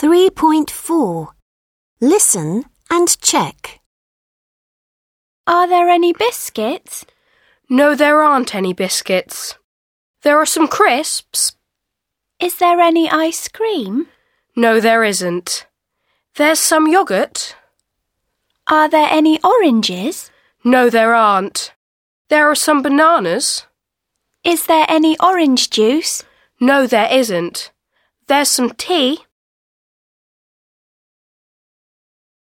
3.4. Listen and check. Are there any biscuits? No, there aren't any biscuits. There are some crisps. Is there any ice cream? No, there isn't. There's some yoghurt. Are there any oranges? No, there aren't. There are some bananas. Is there any orange juice? No, there isn't. There's some tea.